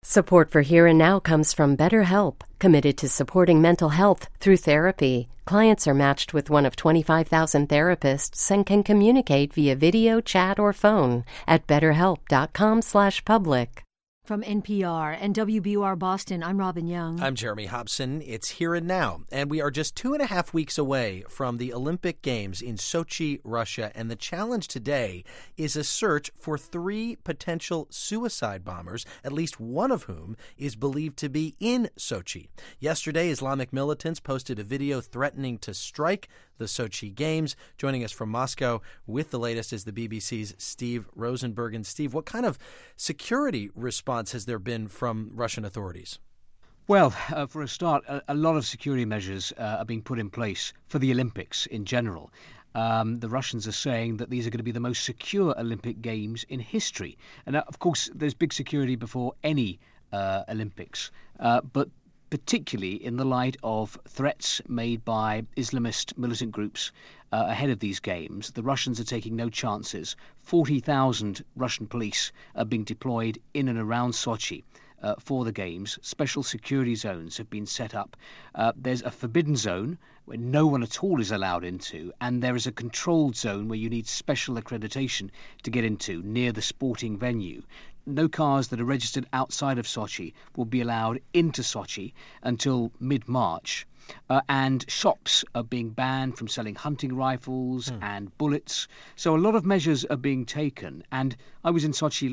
Support for Here and Now comes from BetterHelp, committed to supporting mental health through therapy. Clients are matched with one of 25,000 therapists and can communicate via video, chat, or phone at betterhelp.com/public. From NPR and WBUR Boston, I'm Robin Young. I'm Jeremy Hobson. It's Here and Now, and we are just 2.5 weeks away from the Olympic Games in Sochi, Russia, and the challenge today is a search for 3 potential suicide bombers, at least one of whom is believed to be in Sochi. Yesterday, Islamic militants posted a video threatening to strike the Sochi Games. Joining us from Moscow with the latest is the BBC's Steve Rosenberg. And Steve, what kind of security response has there been from Russian authorities? Well, for a start, a lot of security measures are being put in place for the Olympics in general. The Russians are saying that these are going to be the most secure Olympic Games in history. And of course, there's big security before any Olympics, but particularly in the light of threats made by Islamist militant groups ahead of these games. The Russians are taking no chances. 40,000 Russian police are being deployed in and around Sochi for the games. Special security zones have been set up. There's a forbidden zone where no one at all is allowed into, and there is a controlled zone where you need special accreditation to get into near the sporting venue. No cars that are registered outside of Sochi will be allowed into Sochi until mid-March. And shops are being banned from selling hunting rifles and bullets. So a lot of measures are being taken. And I was in Sochi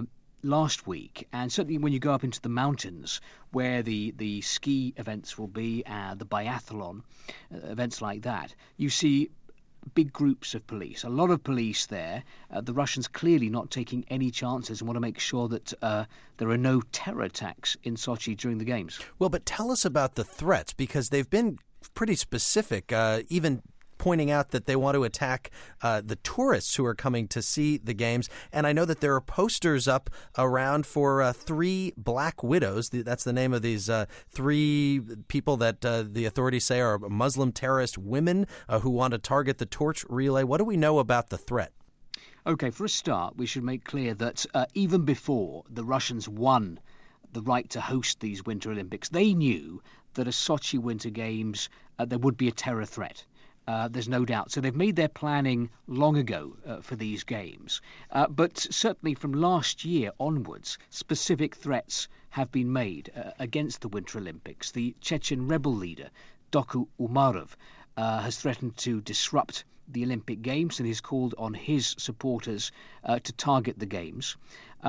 last week, and certainly when you go up into the mountains where the ski events will be, the biathlon, events like that, you see big groups of police, a lot of police there. The Russians clearly not taking any chances and want to make sure that there are no terror attacks in Sochi during the Games. Well, but tell us about the threats, because they've been pretty specific, even pointing out that they want to attack the tourists who are coming to see the games. And I know that there are posters up around for 3 Black Widows. That's the name of these 3 people that the authorities say are Muslim terrorist women who want to target the torch relay. What do we know about the threat? Okay, for a start, we should make clear that even before the Russians won the right to host these Winter Olympics, they knew that a Sochi Winter Games, there would be a terror threat. There's no doubt. So they've made their planning long ago for these games. But certainly from last year onwards, specific threats have been made against the Winter Olympics. The Chechen rebel leader, Doku Umarov, has threatened to disrupt the Olympic Games, and he's called on his supporters to target the Games.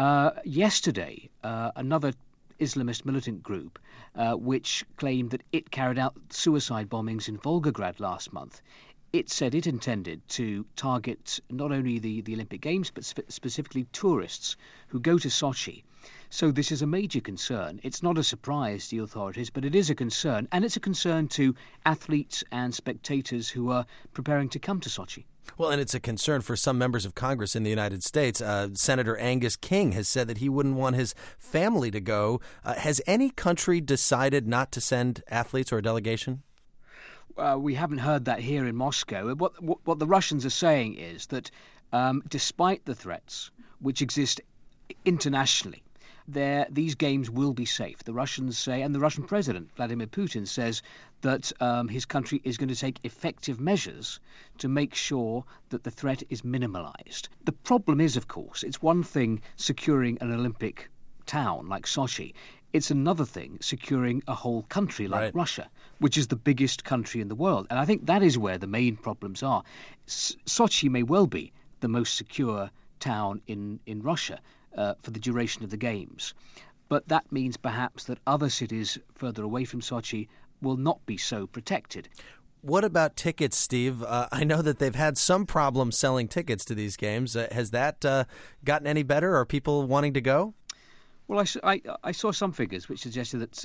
Yesterday, another Islamist militant group, which claimed that it carried out suicide bombings in Volgograd last month. It said it intended to target not only the Olympic Games, but specifically tourists who go to Sochi. So this is a major concern. It's not a surprise to the authorities, but it is a concern. And it's a concern to athletes and spectators who are preparing to come to Sochi. Well, and it's a concern for some members of Congress in the United States. Senator Angus King has said that he wouldn't want his family to go. Has any country decided not to send athletes or a delegation? We haven't heard that here in Moscow. What the Russians are saying is that despite the threats which exist internationally, these games will be safe. The Russians say, and the Russian president, Vladimir Putin, says that his country is going to take effective measures to make sure that the threat is minimalized. The problem is, of course, it's one thing securing an Olympic town like Sochi. It's another thing securing a whole country like Russia, which is the biggest country in the world. And I think that is where the main problems are. Sochi may well be the most secure town in Russia for the duration of the Games. But that means perhaps that other cities further away from Sochi will not be so protected. What about tickets, Steve? I know that they've had some problems selling tickets to these games. Has that gotten any better? Are people wanting to go? Well, I saw some figures which suggested that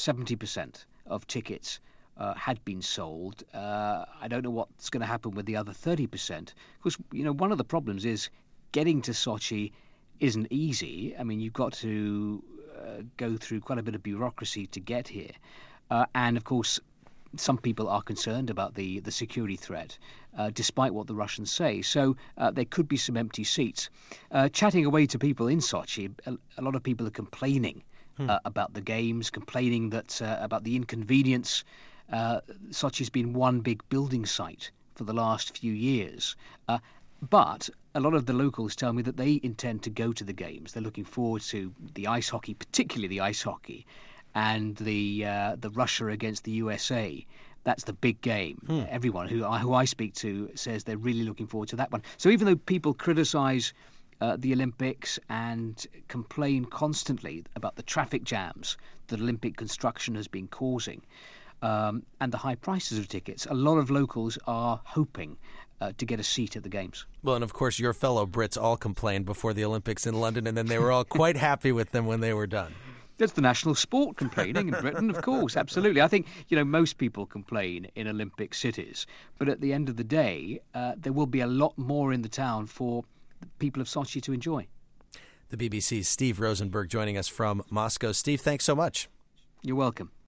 70% of tickets had been sold. I don't know what's going to happen with the other 30%. Because, one of the problems is getting to Sochi isn't easy. I mean, you've got to go through quite a bit of bureaucracy to get here. And, of course, some people are concerned about the security threat, despite what the Russians say. So there could be some empty seats. Chatting away to people in Sochi, a lot of people are complaining about the games, complaining that about the inconvenience. Sochi's been one big building site for the last few years. But a lot of the locals tell me that they intend to go to the games. They're looking forward to the ice hockey, particularly the ice hockey, and the Russia against the USA. That's the big game. Everyone who I speak to says they're really looking forward to that one. So even though people criticise the Olympics and complain constantly about the traffic jams that Olympic construction has been causing, and the high prices of tickets, a lot of locals are hoping to get a seat at the Games. Well, and of course, your fellow Brits all complained before the Olympics in London, and then they were all quite happy with them when they were done. That's the national sport, complaining in Britain, of course, absolutely. I think, most people complain in Olympic cities, but at the end of the day, there will be a lot more in the town for the people of Sochi to enjoy. The BBC's Steve Rosenberg joining us from Moscow. Steve, thanks so much. You're welcome.